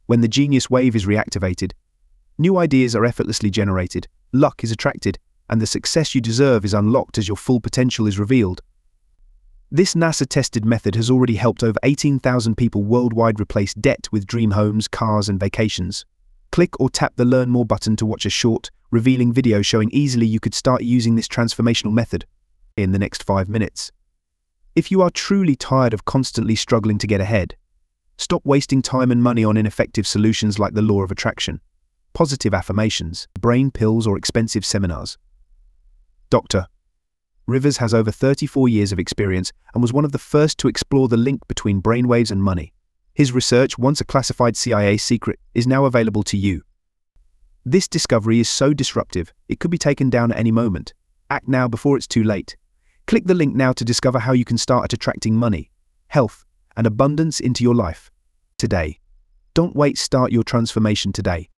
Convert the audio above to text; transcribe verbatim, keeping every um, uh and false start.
When the genius wave is reactivated, new ideas are effortlessly generated, luck is attracted, and the success you deserve is unlocked as your full potential is revealed. This NASA-tested method has already helped over eighteen thousand people worldwide replace debt with dream homes, cars, and vacations. Click or tap the Learn More button to watch a short, revealing video showing easily you could start using this transformational method in the next five minutes. If you are truly tired of constantly struggling to get ahead, stop wasting time and money on ineffective solutions like the law of attraction, positive affirmations, brain pills, or expensive seminars. Doctor Rivers has over thirty-four years of experience and was one of the first to explore the link between brainwaves and money. His research, once a classified C I A secret, is now available to you. This discovery is so disruptive, it could be taken down at any moment. Act now before it's too late. Click the link now to discover how you can start attracting money, health, and abundance into your life today. Don't wait, start your transformation today.